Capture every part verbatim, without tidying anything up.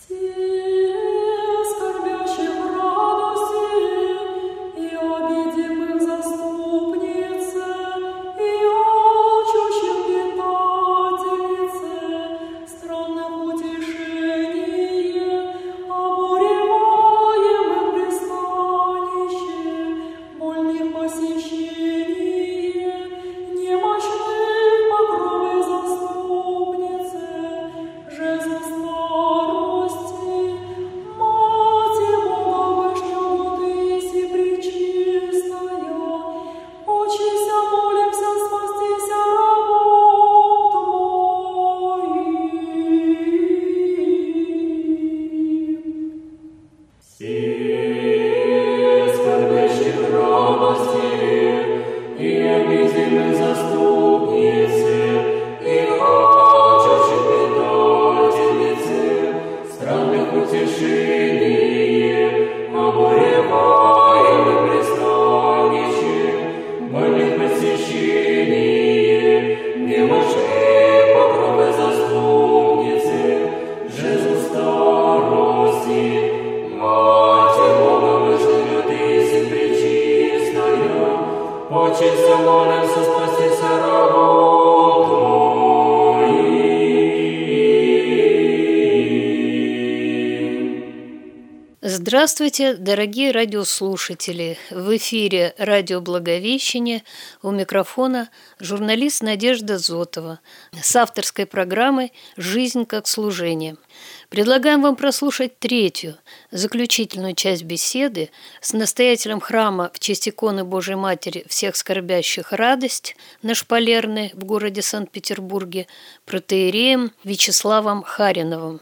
Здравствуйте, дорогие радиослушатели! В эфире радио Благовещение, у микрофона журналист Надежда Зотова с авторской программой «Жизнь как служение». Предлагаем вам прослушать третью, заключительную часть беседы с настоятелем храма в честь иконы Божией Матери всех скорбящих радость на Шпалерной в городе Санкт-Петербурге протоиереем Вячеславом Хариновым.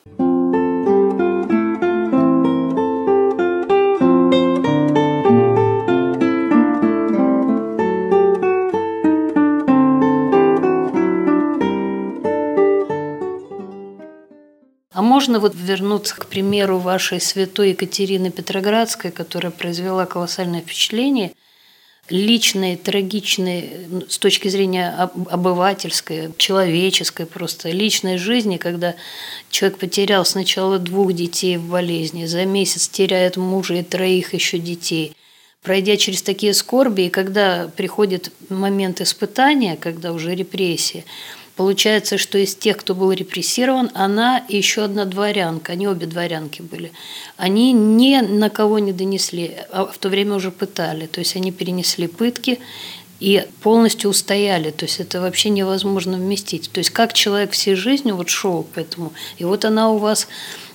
А можно вот вернуться к примеру вашей святой Екатерины Петроградской, которая произвела колоссальное впечатление, личной, трагичной, с точки зрения обывательской, человеческой просто, личной жизни, когда человек потерял сначала двух детей в болезни, за месяц теряет мужа и троих еще детей. Пройдя через такие скорби, и когда приходит момент испытания, когда уже репрессии, получается, что из тех, кто был репрессирован, она и еще одна дворянка, они обе дворянки были, они ни на кого не донесли, а в то время уже пытали. То есть они перенесли пытки и полностью устояли. То есть это вообще невозможно вместить. То есть как человек всей жизнью вот шел к этому. И вот она у вас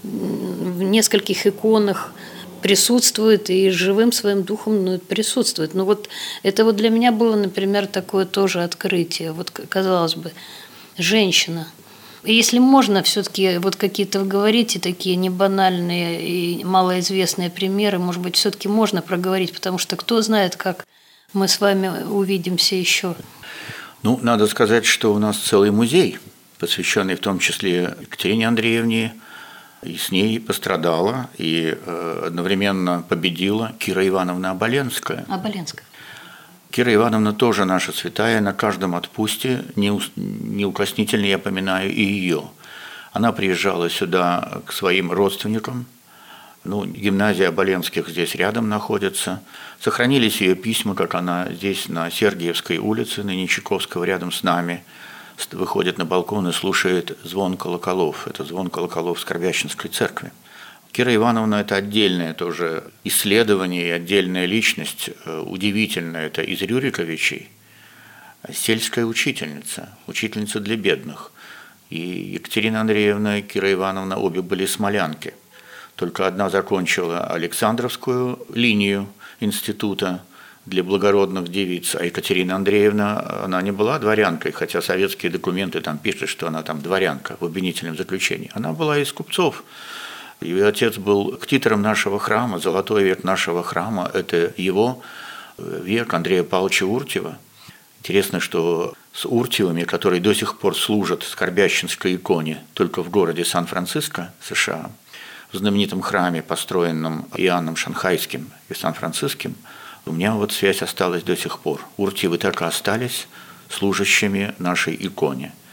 в нескольких иконах присутствует и живым своим духом ну, присутствует. Ну вот это вот для меня было, например, такое тоже открытие. Вот казалось бы, женщина. Если можно, все-таки вот какие-то вы говорите такие небанальные и малоизвестные примеры, может быть, все-таки можно проговорить, потому что кто знает, как мы с вами увидимся еще. Ну, надо сказать, что у нас целый музей, посвященный в том числе Екатерине Андреевне, и с ней пострадала и одновременно победила Кира Ивановна Оболенская. Оболенская. Кира Ивановна тоже наша святая, на каждом отпусте, неукоснительно я поминаю и ее. Она приезжала сюда к своим родственникам, ну, гимназия Оболенских здесь рядом находится. Сохранились ее письма, как она здесь на Сергиевской улице, ныне Чайковского, рядом с нами, выходит на балкон и слушает звон колоколов. Это звон колоколов Скорбященской церкви. Кира Ивановна – это отдельное тоже исследование и отдельная личность, удивительная. Это из Рюриковичей, сельская учительница, учительница для бедных. И Екатерина Андреевна и Кира Ивановна обе были смолянки. Только одна закончила Александровскую линию института для благородных девиц, а Екатерина Андреевна, она не была дворянкой, хотя советские документы там пишут, что она там дворянка в обвинительном заключении. Она была из купцов. Ее отец был ктитором нашего храма, золотой век нашего храма. Это его век Андрея Павловича Уртьева. Интересно, что с Уртьевыми, которые до сих пор служат Скорбященской иконе только в городе Сан-Франциско, США, в знаменитом храме, построенном Иоанном Шанхайским и Сан-Франциским, у меня вот связь осталась до сих пор. Уртьевы так и остались служащими нашей иконе.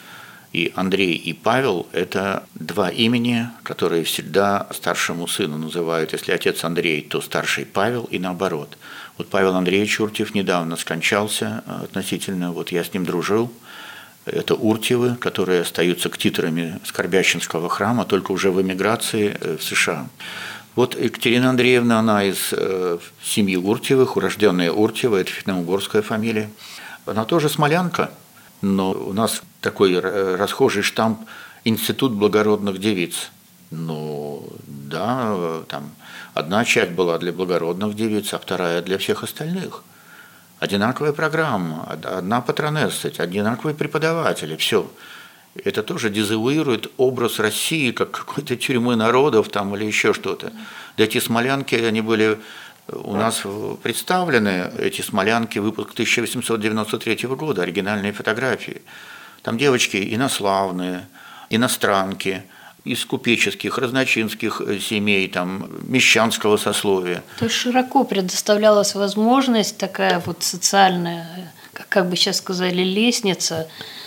И Андрей и Павел – это два имени, которые всегда старшему сыну называют. Если отец Андрей, то старший Павел и наоборот. Вот Павел Андреевич Уртьев недавно скончался относительно, вот я с ним дружил. Это Уртьевы, которые остаются ктиторами Скорбященского храма, только уже в эмиграции в США. Вот Екатерина Андреевна, она из семьи Уртьевых, урожденная Уртьева, это финно-угорская фамилия. Она тоже смолянка. Но у нас такой расхожий штамп «Институт благородных девиц». Ну, да, там одна часть была для благородных девиц, а вторая для всех остальных. Одинаковая программа, одна патронесса, одинаковые преподаватели, все. Это тоже дезавуирует образ России как какой-то тюрьмы народов там, или еще что-то. Да эти смолянки, они были... У нас представлены эти смолянки, выпуск тысяча восемьсот девяносто третьего года, оригинальные фотографии. Там девочки инославные, иностранки, из купеческих, разночинских семей, там, мещанского сословия. То есть широко предоставлялась возможность, такая вот социальная, как бы сейчас сказали, лестница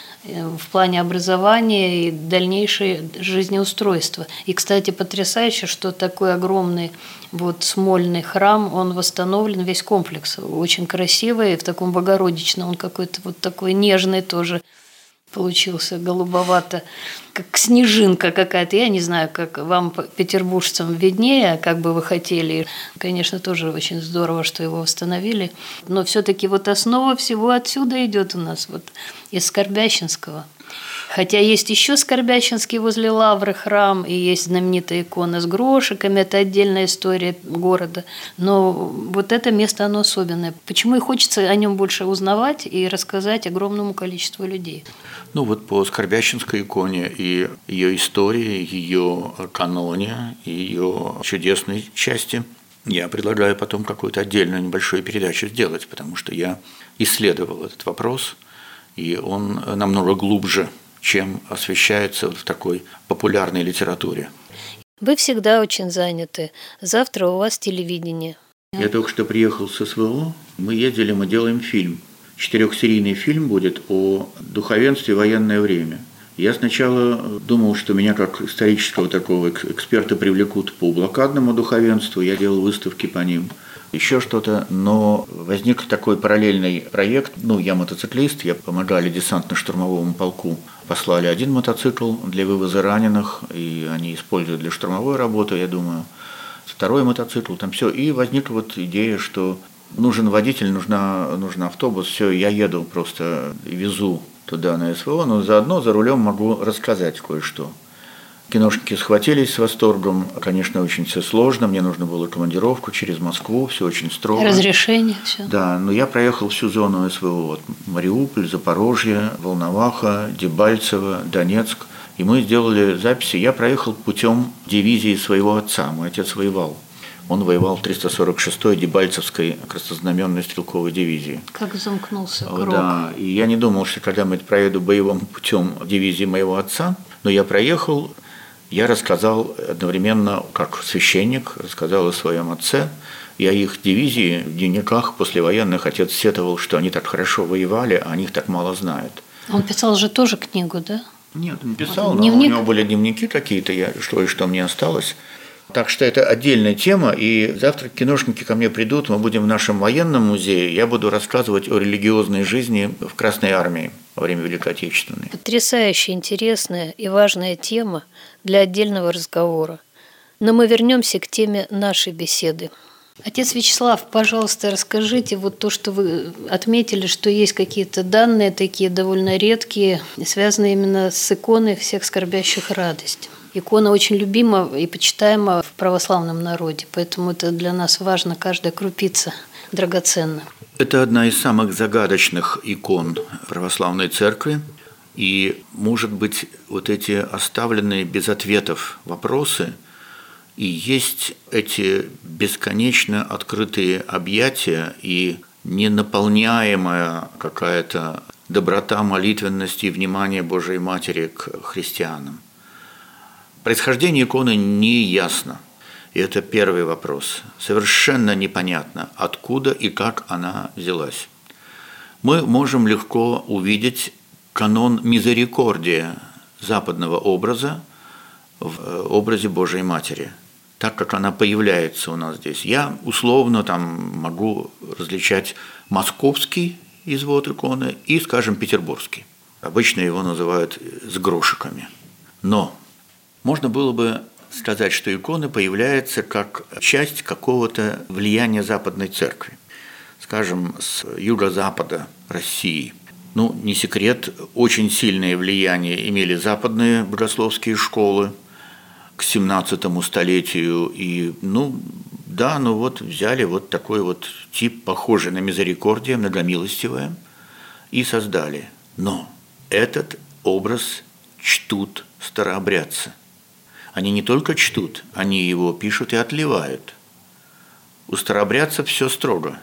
в плане образования и дальнейшее жизнеустройства. И, кстати, потрясающе, что такой огромный вот Смольный храм, он восстановлен, весь комплекс, очень красивый, в таком богородичном, он какой-то вот такой нежный тоже получился, голубовато, как снежинка какая-то. Я не знаю, как вам, петербуржцам, виднее, как бы вы хотели. Конечно, тоже очень здорово, что его восстановили. Но все-таки вот основа всего отсюда идет у нас, вот из Скорбященского. Хотя есть еще Скорбященский возле Лавры храм, и есть знаменитая икона с грошиками, это отдельная история города. Но вот это место, оно особенное. Почему и хочется о нем больше узнавать и рассказать огромному количеству людей. Ну вот по Скорбященской иконе и ее истории, ее каноне, ее чудесной части я предлагаю потом какую-то отдельную небольшую передачу сделать, потому что я исследовал этот вопрос, и он намного глубже, чем освещается в такой популярной литературе. Вы всегда очень заняты. Завтра у вас телевидение. Я только что приехал с СВО. Мы ездили, мы делаем фильм. Четырехсерийный фильм будет о духовенстве в военное время. Я сначала думал, что меня как исторического такого эксперта привлекут по блокадному духовенству. Я делал выставки по ним. Еще что-то, но возник такой параллельный проект. Ну, я мотоциклист, я помогали десантно-штурмовому полку. Послали один мотоцикл для вывоза раненых, и они используют для штурмовой работы, я думаю. Второй мотоцикл, там все. И возникла вот идея, что нужен водитель, нужна, нужен автобус. Все, я еду просто и везу туда на СВО, но заодно за рулем могу рассказать кое-что. Киношники схватились с восторгом. Конечно, очень все сложно. Мне нужно было командировку через Москву, все очень строго. Разрешение, все. Да, но я проехал всю зону СВО. Вот Мариуполь, Запорожье, Волноваха, Дебальцево, Донецк. И мы сделали записи. Я проехал путем дивизии своего отца. Мой отец воевал. Он воевал в триста сорок шестой Дебальцевской краснознаменной стрелковой дивизии. Как замкнулся круг. Да, и я не думал, что когда-нибудь проеду боевым путем дивизии моего отца, но я проехал. Я рассказал одновременно, как священник, рассказал о своем отце. Я их дивизии в дневниках послевоенных, отец сетовал, что они так хорошо воевали, а о них так мало знают. Он писал же тоже книгу, да? Нет, он писал, Дневник? но у него были дневники какие-то, я, что и что мне осталось. Так что это отдельная тема, и завтра киношники ко мне придут, мы будем в нашем военном музее, я буду рассказывать о религиозной жизни в Красной армии во время Великой Отечественной. Потрясающе интересная и важная тема для отдельного разговора. Но мы вернемся к теме нашей беседы. Отец Вячеслав, пожалуйста, расскажите вот то, что вы отметили, что есть какие-то данные такие довольно редкие, связанные именно с иконой всех скорбящих радость. Икона очень любима и почитаема в православном народе, поэтому это для нас важно, каждая крупица драгоценна. Это одна из самых загадочных икон православной церкви, и, может быть, вот эти оставленные без ответов вопросы и есть эти бесконечно открытые объятия и ненаполняемая какая-то доброта, молитвенность и внимание Божией Матери к христианам. Происхождение иконы не ясно. И это первый вопрос. Совершенно непонятно, откуда и как она взялась. Мы можем легко увидеть канон «Мизерикордия», западного образа в образе Божией Матери, так как она появляется у нас здесь. Я условно там могу различать московский извод иконы и, скажем, петербургский. Обычно его называют с грошиками. Но можно было бы сказать, что икона появляется как часть какого-то влияния Западной Церкви. Скажем, с юго-запада России. Ну, не секрет, очень сильное влияние имели западные богословские школы к семнадцатому столетию. И, ну, да, ну вот взяли вот такой вот тип, похожий на мизерикордия, многомилостивое, и создали. Но этот образ чтут старообрядцы. Они не только чтут, они его пишут и отливают. У старообрядцев все строго.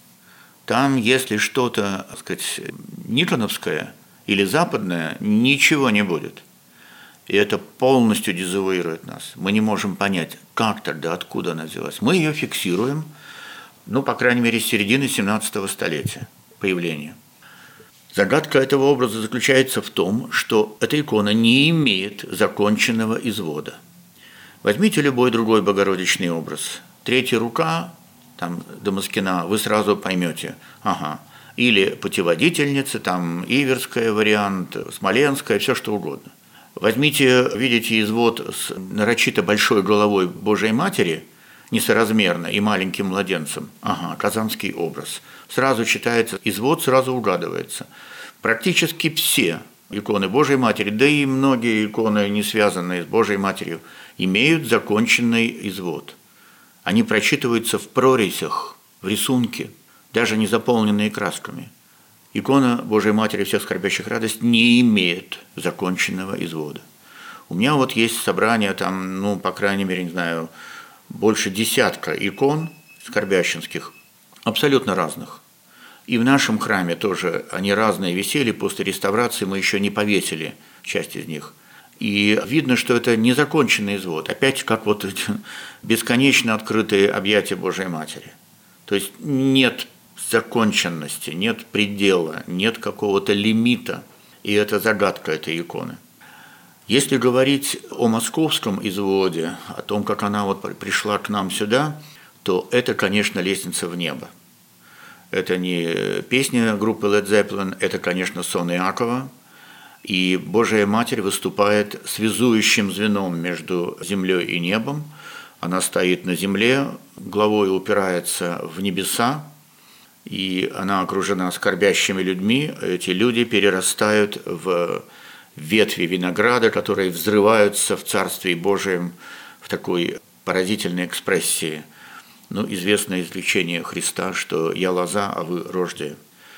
Там, если что-то, так сказать, никоновское или западное, ничего не будет. И это полностью дезавуирует нас. Мы не можем понять, как тогда, откуда она взялась. Мы ее фиксируем, ну, по крайней мере, с середины семнадцатого столетия появления. Загадка этого образа заключается в том, что эта икона не имеет законченного извода. Возьмите любой другой богородичный образ. Третья рука, там, Дамаскина, вы сразу поймете, ага. Или путеводительница, там, Иверская вариант, Смоленская, все что угодно. Возьмите, видите, извод с нарочито большой головой Божией Матери, несоразмерно, и маленьким младенцем. Ага, казанский образ. Сразу читается извод, сразу угадывается. Практически все иконы Божией Матери, да и многие иконы, не связанные с Божией Матерью, имеют законченный извод. Они прочитываются в прорезях, в рисунке, даже не заполненные красками. Икона Божией Матери всех скорбящих радость не имеет законченного извода. У меня вот есть собрание, там, ну, по крайней мере, не знаю, больше десятка икон скорбящинских, абсолютно разных. И в нашем храме тоже они разные висели, после реставрации мы еще не повесили часть из них. И видно, что это незаконченный извод, опять как вот эти бесконечно открытые объятия Божией Матери. То есть нет законченности, нет предела, нет какого-то лимита, и это загадка этой иконы. Если говорить о московском изводе, о том, как она вот пришла к нам сюда, то это, конечно, лестница в небо. Это не песня группы Led Zeppelin, это, конечно, сон Иакова. И Божия Матерь выступает связующим звеном между землей и небом. Она стоит на земле, головой упирается в небеса, и она окружена скорбящими людьми. Эти люди перерастают в ветви винограда, которые взрываются в Царстве Божьем в такой поразительной экспрессии. Ну, известное изречение Христа, что «я лоза, а вы рождие».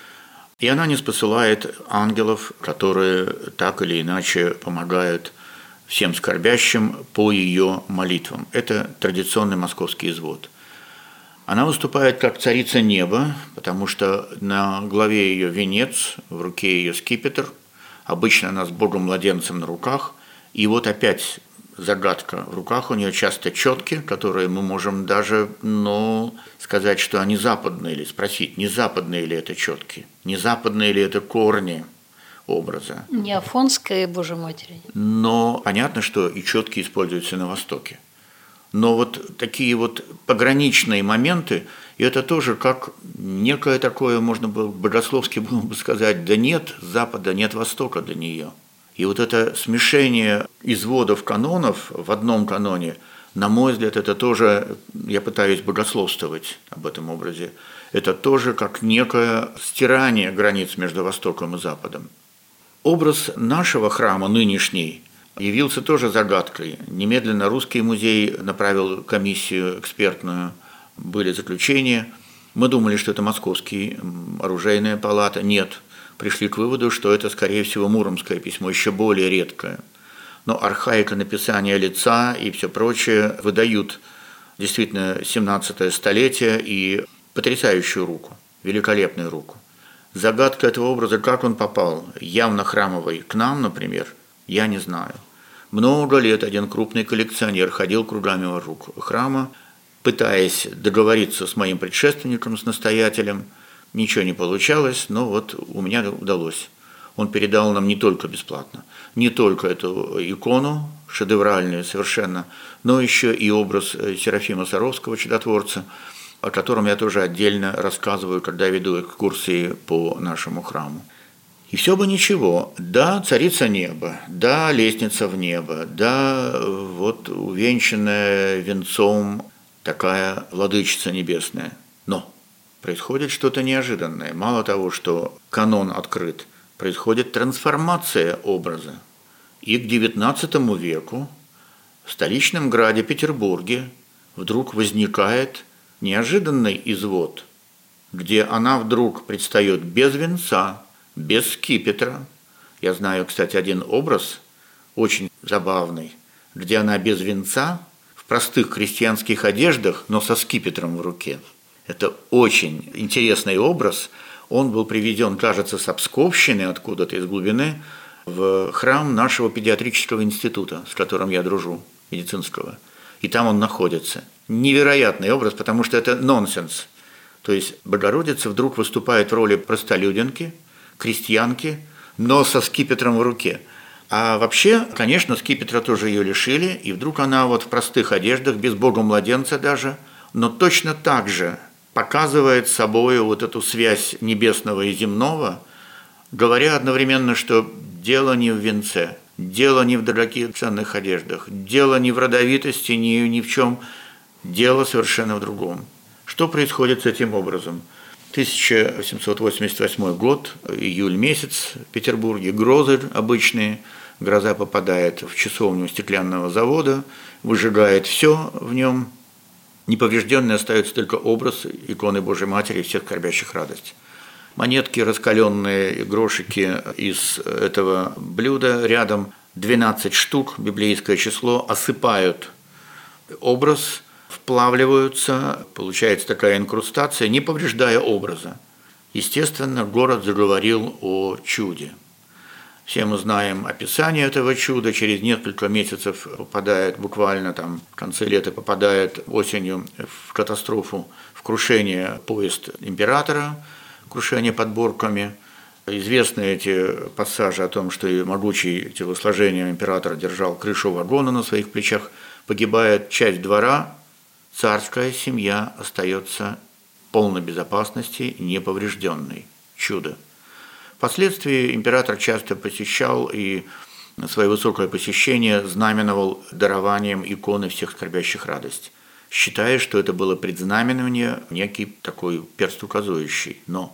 И она не спосылает ангелов, которые так или иначе помогают всем скорбящим по ее молитвам. Это традиционный московский извод. Она выступает как царица неба, потому что на голове ее венец, в руке ее скипетр, обычно она с Богом-младенцем на руках, и вот опять загадка. В руках у нее часто четки, которые мы можем даже, ну, сказать, что они западные, или спросить, не западные ли это четки, не западные ли это корни образа. Не афонская Божья Матери. Но понятно, что и четки используются на Востоке. Но вот такие вот пограничные моменты, и это тоже как некое такое, можно было богословски было бы сказать, да нет Запада, нет Востока до нее. И вот это смешение изводов канонов в одном каноне, на мой взгляд, это тоже, я пытаюсь богословствовать об этом образе, это тоже как некое стирание границ между Востоком и Западом. Образ нашего храма нынешний явился тоже загадкой. Немедленно Русский музей направил комиссию экспертную, были заключения. Мы думали, что это Московский, оружейная палата. Нет. Пришли к выводу, что это, скорее всего, муромское письмо, еще более редкое. Но архаика написания лица и все прочее выдают действительно семнадцатое столетие и потрясающую руку, великолепную руку. Загадка этого образа, как он попал, явно храмовый, к нам, например, я не знаю. Много лет один крупный коллекционер ходил кругами вокруг храма, пытаясь договориться с моим предшественником, с настоятелем. Ничего не получалось, но вот у меня удалось. Он передал нам не только бесплатно, не только эту икону, шедевральную совершенно, но еще и образ Серафима Саровского, чудотворца, о котором я тоже отдельно рассказываю, когда веду экскурсии по нашему храму. И все бы ничего. Да, царица неба, да, лестница в небо, да, вот увенчанная венцом такая владычица небесная. Но происходит что-то неожиданное. Мало того, что канон открыт, происходит трансформация образа. И к девятнадцатому веку в столичном граде Петербурге вдруг возникает неожиданный извод, где она вдруг предстает без венца, без скипетра. Я знаю, кстати, один образ, очень забавный, где она без венца, в простых крестьянских одеждах, но со скипетром в руке. Это очень интересный образ. Он был приведен, кажется, с Псковщины, откуда-то из глубины, в храм нашего педиатрического института, с которым я дружу, медицинского. И там он находится. Невероятный образ, потому что это нонсенс. То есть Богородица вдруг выступает в роли простолюдинки, крестьянки, но со скипетром в руке. А вообще, конечно, скипетра тоже ее лишили, и вдруг она вот в простых одеждах, без Бога-младенца даже, но точно так же показывает собой вот эту связь небесного и земного, говоря одновременно, что дело не в венце, дело не в дорогих ценных одеждах, дело не в родовитости, ни, ни в чем, дело совершенно в другом. Что происходит с этим образом? тысяча восемьсот восемьдесят восьмой год, июль месяц в Петербурге, грозы обычные, гроза попадает в часовню стеклянного завода, выжигает все в нем, неповрежденный остается только образ иконы Божьей Матери всех скорбящих радость. Монетки, раскаленные грошики из этого блюда, рядом двенадцать штук, библейское число, осыпают образ, вплавливаются, получается такая инкрустация, не повреждая образа. Естественно, город заговорил о чуде. Все мы знаем описание этого чуда, через несколько месяцев попадает, буквально там в конце лета попадает осенью в катастрофу, в крушение поезд императора, крушение под Борками. Известны эти пассажи о том, что могучий телосложением император держал крышу вагона на своих плечах, погибает часть двора, царская семья остается в полной безопасности, неповрежденной. Чудо. Впоследствии император часто посещал и свое высокое посещение знаменовал дарованием иконы всех скорбящих радость, считая, что это было предзнаменование, некий такой перст указующий. Но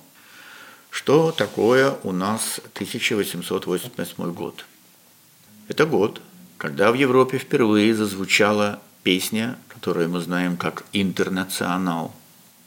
что такое у нас тысяча восемьсот восемьдесят восьмой год? Это год, когда в Европе впервые зазвучала песня, которую мы знаем как «Интернационал».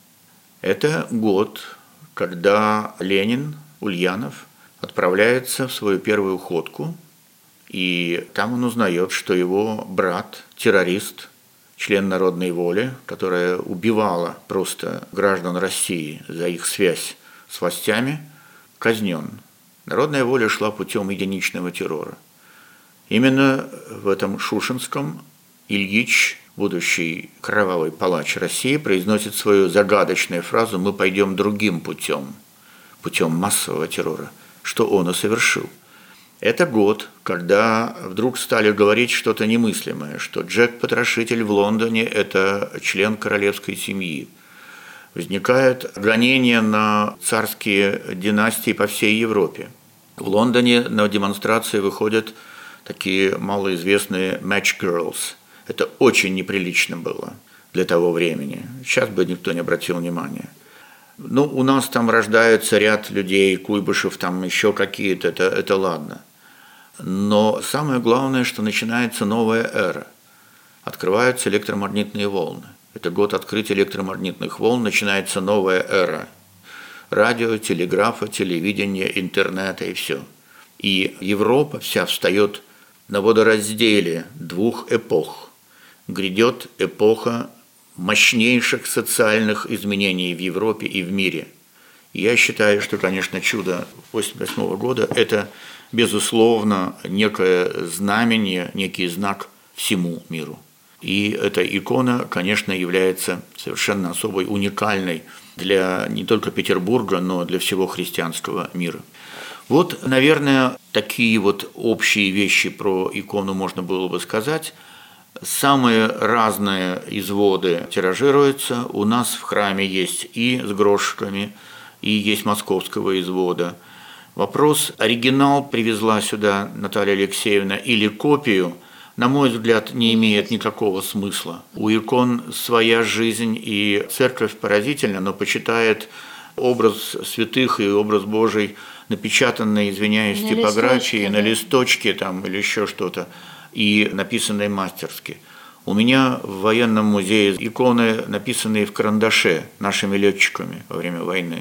Это год, когда Ленин, Ульянов, отправляется в свою первую ходку, и там он узнает, что его брат, террорист, член Народной воли, которая убивала просто граждан России за их связь с властями, казнен. Народная воля шла путем единичного террора. Именно в этом Шушинском Ильич, будущий кровавый палач России, произносит свою загадочную фразу «Мы пойдем другим путем», путем массового террора, что он и совершил. Это год, когда вдруг стали говорить что-то немыслимое, что Джек-потрошитель в Лондоне – это член королевской семьи. Возникает гонение на царские династии по всей Европе. В Лондоне на демонстрации выходят такие малоизвестные match girls. Это очень неприлично было для того времени. Сейчас бы никто не обратил внимания. Ну, у нас там рождается ряд людей, Куйбышев, там еще какие-то, это, это ладно. Но самое главное, что начинается новая эра. Открываются электромагнитные волны. Это год открытия электромагнитных волн, начинается новая эра. Радио, телеграфа, телевидения, интернета и все. И Европа вся встает на водоразделе двух эпох. Грядет эпоха мощнейших социальных изменений в Европе и в мире. Я считаю, что, конечно, чудо восемьдесят восьмого года – это, безусловно, некое знамение, некий знак всему миру. И эта икона, конечно, является совершенно особой, уникальной для не только Петербурга, но для всего христианского мира. Вот, наверное, такие вот общие вещи про икону можно было бы сказать. Самые разные изводы тиражируются. У нас в храме есть и с грошиками, и есть московского извода. Вопрос, оригинал привезла сюда Наталья Алексеевна или копию, на мой взгляд, не имеет никакого смысла. У икон своя жизнь, и церковь поразительна, но почитает образ святых и образ Божий, напечатанный, извиняюсь, в типографии, на листочке там, или еще что-то, и написанные мастерски. У меня в военном музее иконы, написанные в карандаше нашими летчиками во время войны.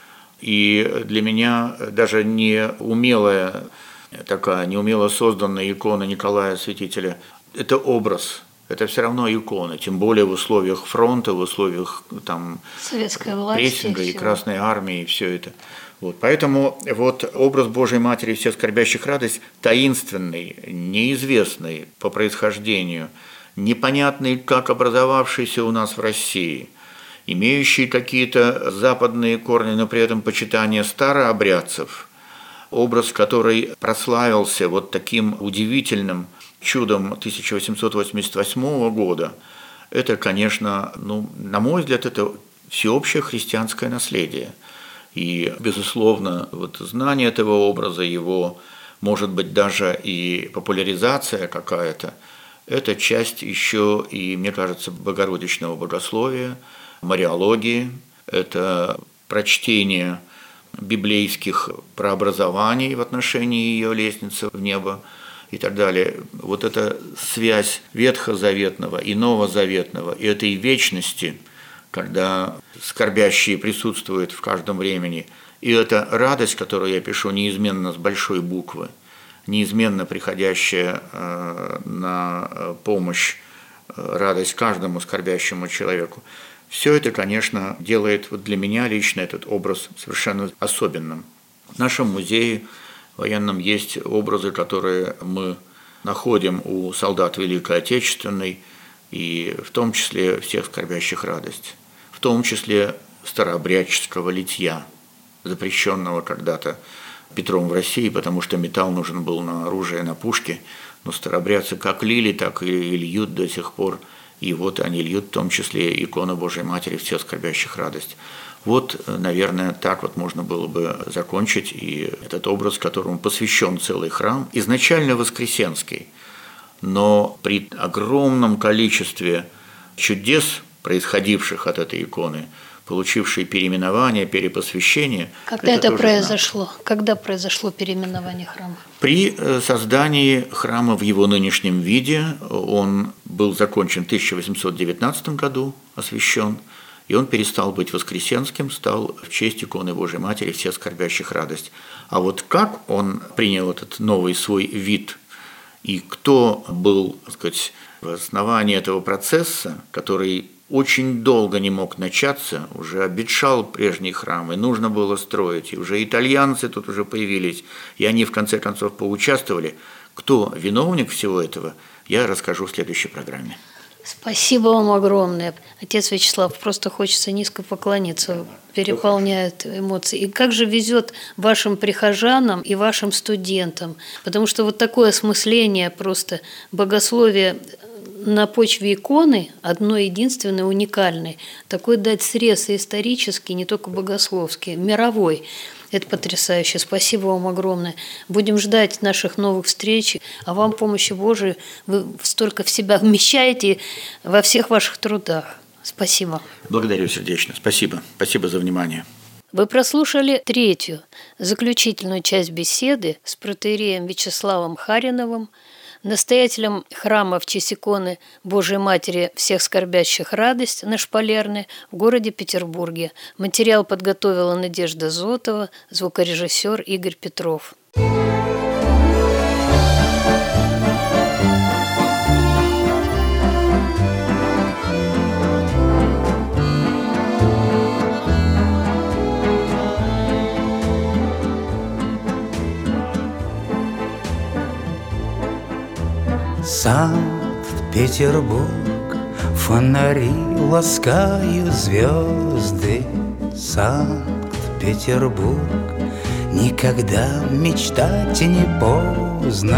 И для меня даже не умелая такая, неумело созданная икона Николая Святителя – это образ, это все равно икона, тем более в условиях фронта, в условиях там, советской власти, прессинга и Красной Армии, и все это. Вот, поэтому вот образ Божией Матери всех скорбящих радость таинственный, неизвестный по происхождению, непонятный, как образовавшийся у нас в России, имеющий какие-то западные корни, но при этом почитание старообрядцев, образ, который прославился вот таким удивительным чудом тысяча восемьсот восемьдесят восьмого года, это, конечно, ну, на мой взгляд, это всеобщее христианское наследие. И, безусловно, вот знание этого образа, его, может быть, даже и популяризация какая-то, это часть еще и, мне кажется, богородичного богословия, мариологии, это прочтение библейских прообразований в отношении ее лестницы в небо и так далее. Вот эта связь ветхозаветного и новозаветного, и этой вечности, когда скорбящие присутствуют в каждом времени, и эта радость, которую я пишу неизменно с большой буквы, неизменно приходящая на помощь, радость каждому скорбящему человеку, все это, конечно, делает вот для меня лично этот образ совершенно особенным. В нашем музее военном есть образы, которые мы находим у солдат Великой Отечественной, и в том числе всех скорбящих радость, в том числе старообрядческого литья, запрещенного когда-то Петром в России, потому что металл нужен был на оружие, на пушки, но старообрядцы как лили, так и льют до сих пор. И вот они льют в том числе икону Божией Матери всех скорбящих радость. Вот, наверное, так вот можно было бы закончить и этот образ, которому посвящен целый храм, изначально воскресенский, но при огромном количестве чудес, происходивших от этой иконы, получившей переименование, перепосвящение. Когда это, это произошло? Знак. Когда произошло переименование храма? При создании храма в его нынешнем виде он был закончен в тысяча восемьсот девятнадцатом году, освящен, и он перестал быть воскресенским, стал в честь иконы Божией Матери всех скорбящих радость. А вот как он принял этот новый свой вид, и кто был, так сказать, в основании этого процесса, который очень долго не мог начаться, уже обветшал прежний храм, и нужно было строить, и уже итальянцы тут уже появились, и они в конце концов поучаствовали. Кто виновник всего этого, я расскажу в следующей программе. Спасибо вам огромное. Отец Вячеслав, просто хочется низко поклониться, переполняют эмоции. И как же везет вашим прихожанам и вашим студентам, потому что вот такое осмысление просто богословия на почве иконы, одной единственной, уникальной, такой дать срез и исторический, не только богословский, мировой. Это потрясающе. Спасибо вам огромное. Будем ждать наших новых встреч. А вам помощи Божией. Вы столько в себя вмещаете во всех ваших трудах. Спасибо. Благодарю сердечно. Спасибо. Спасибо за внимание. Вы прослушали третью, заключительную часть беседы с протоиереем Вячеславом Хариновым, настоятелем храма в честь иконы Божией Матери всех скорбящих радость на Шпалерной в городе Петербурге. Материал подготовила Надежда Зотова, звукорежиссер Игорь Петров. Санкт-Петербург, фонари ласкают звезды. Санкт-Петербург, Никогда мечтать не поздно.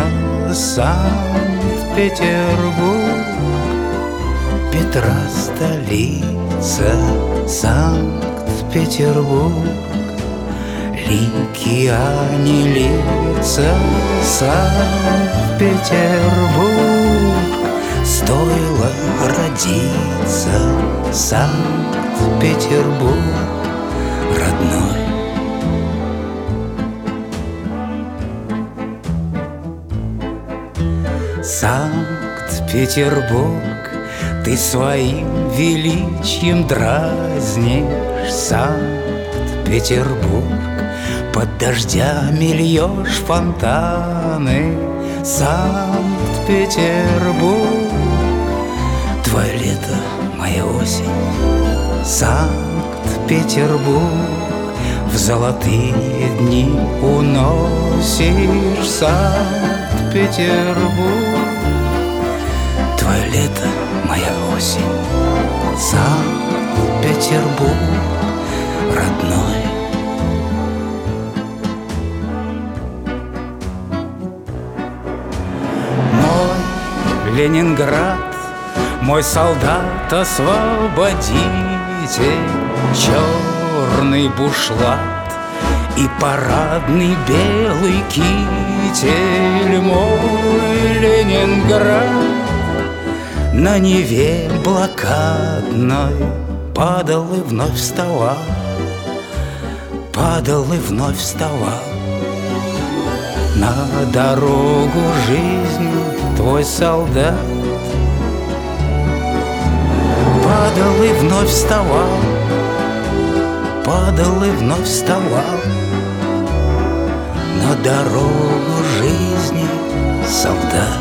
Санкт-Петербург, Петра столица. Санкт-Петербург, лики, а не лица. Санкт-Петербург, стоило родиться. Санкт-Петербург, родной. Санкт-Петербург, ты своим величием дразнишь. Санкт-Петербург, под дождями льешь фонтаны. Санкт-Петербург, твое лето, моя осень. Санкт-Петербург, в золотые дни уносишь. Санкт-Петербург, твое лето, моя осень. Санкт-Петербург, родной. Мой Ленинград, мой солдат-освободитель, черный бушлат и парадный белый китель. Мой Ленинград на Неве блокадной падал и вновь вставал, падал и вновь вставал. На дорогу жизни твой солдат падал и вновь вставал, падал и вновь вставал. На дорогу жизни солдат.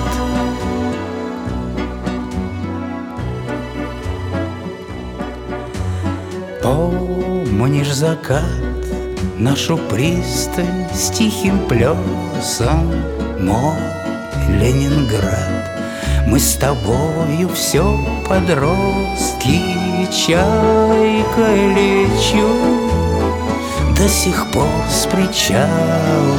Помнишь закат, нашу пристань с тихим плесом? Мой Ленинград, мы с тобою все подростки. Чайкой лечу до сих пор с причала.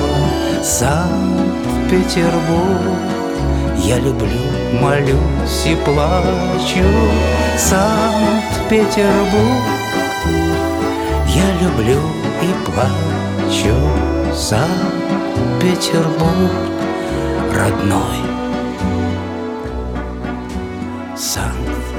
Санкт-Петербург, я люблю, молюсь и плачу. Санкт-Петербург, я люблю и плачу. Санкт-Петербург, родной. Санкт-Петербург.